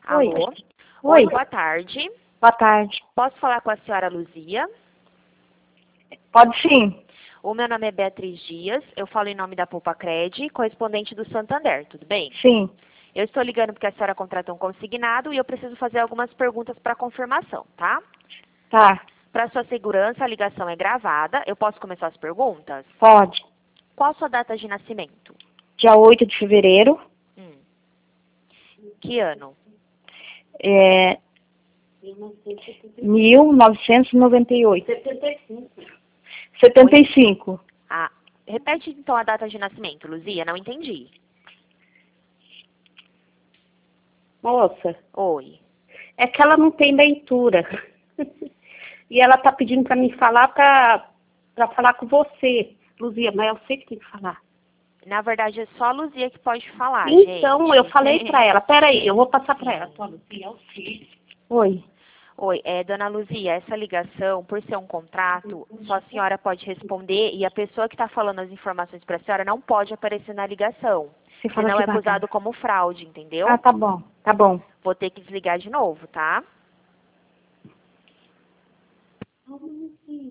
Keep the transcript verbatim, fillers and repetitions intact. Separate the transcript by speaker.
Speaker 1: Oi.
Speaker 2: Alô?
Speaker 1: Oi.
Speaker 2: Boa tarde.
Speaker 1: Boa tarde.
Speaker 2: Posso falar com a senhora Luzia?
Speaker 1: Pode sim.
Speaker 2: O meu nome é Beatriz Dias, eu falo em nome da Poupa Cred, correspondente do Santander, tudo bem?
Speaker 1: Sim.
Speaker 2: Eu estou ligando porque a senhora contratou um consignado e eu preciso fazer algumas perguntas para confirmação, tá?
Speaker 1: Tá.
Speaker 2: Para sua segurança, a ligação é gravada. Eu posso começar as perguntas?
Speaker 1: Pode.
Speaker 2: Qual a sua data de nascimento?
Speaker 1: Dia oito de fevereiro.
Speaker 2: Hum. Que ano?
Speaker 1: É... mil novecentos e noventa e oito. setenta e cinco.
Speaker 2: Ah, repete então a data de nascimento, Luzia, não entendi.
Speaker 1: Moça,
Speaker 2: Oi.
Speaker 1: é que ela não tem leitura. E ela tá pedindo pra mim falar pra, pra falar com você, Luzia, mas eu sei que tem que falar.
Speaker 2: Na verdade, é só a Luzia que pode falar,
Speaker 1: Então,
Speaker 2: gente.
Speaker 1: eu falei pra ela. Peraí, eu vou passar pra ela.
Speaker 2: Sim.
Speaker 1: Tua Luzia, eu sei. Oi.
Speaker 2: Oi, é, dona Luzia, essa ligação, por ser um contrato, só a senhora pode responder e a pessoa que está falando as informações para a senhora não pode aparecer na ligação.
Speaker 1: Você fala
Speaker 2: Senão é
Speaker 1: devagar.
Speaker 2: acusado como fraude, entendeu?
Speaker 1: Ah, tá bom. Tá bom.
Speaker 2: Vou ter que desligar de novo, tá?